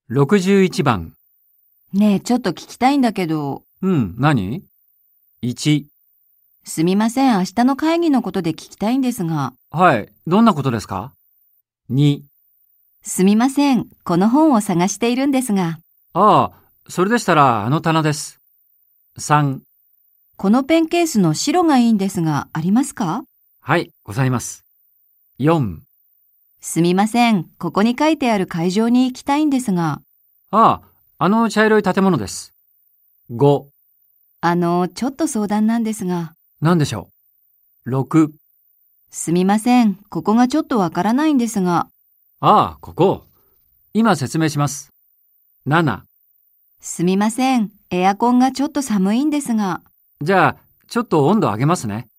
61番。 ねえ、ちょっと聞きたいんだけど。 何？ 1。 すみません、明日の会議のことで聞きたいんですが。 はい、どんなことですか？ 2。 すみません、この本を探しているんですが。 ああ、それでしたらあの棚です。3。 このペンケースの白がいいんですが、ありますか？ はい、ございます。4。 すみません、ここに書いてある会場に行きたいんですが。 ああ、あの茶色い建物です。5。 ちょっと相談なんですが。 何でしょう？ 6。 すみません、ここがちょっとわからないんですが。 ああ、ここ。今説明します。7。 すみません、エアコンがちょっと寒いんですが。 じゃあ、ちょっと温度上げますね。